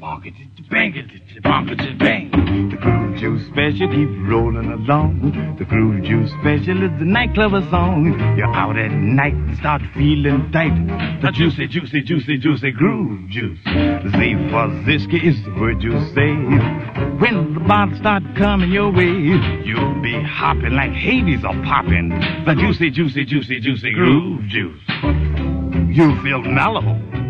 Bang. The Groove Juice Special keep rolling along. The Groove Juice Special is the nightclubber song. You're out at night and start feeling tight. The juicy, juicy, juicy, juicy Groove Juice. Z for Zisky is the word you say. When the bottles start coming your way, you'll be hopping like Hades or popping. The juicy, juicy, juicy, juicy Groove Juice. You feel mellow,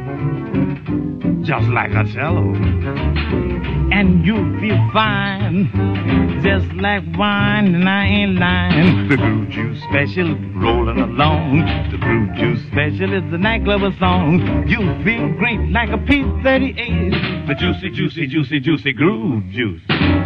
just like a cello. And you feel fine, just like wine, and I ain't lying. The Groove Juice Special rolling along. The Groove Juice Special is the nightclubber song. You feel great like a P38. The juicy, juicy, juicy, juicy Groove Juice.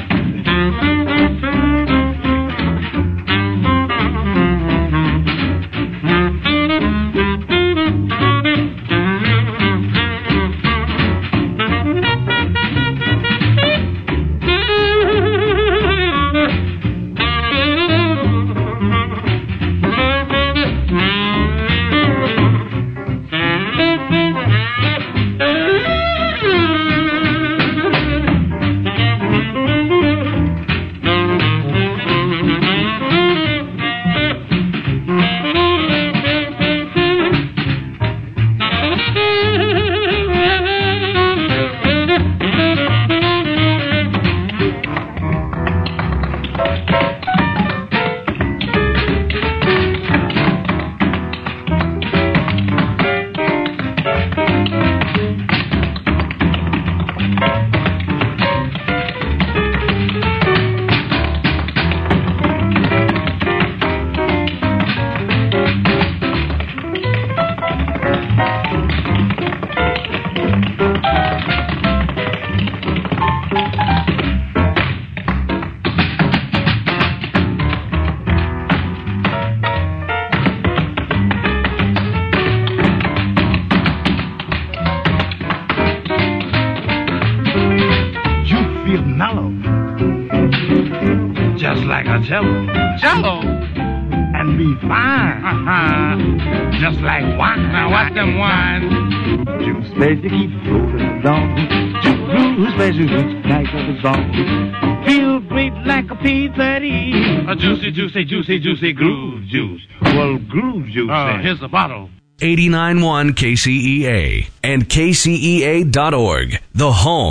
Just like a jello, and be fine, just like wine. Now watch them wine. Juice Special keep rolling along. Juice Special each night of the song. Feel great like a P30. A juicy, juicy, juicy, juicy Groove Juice. Well, Groove Juice. Here's the bottle. 89.1 KCEA and KCEA.org, the home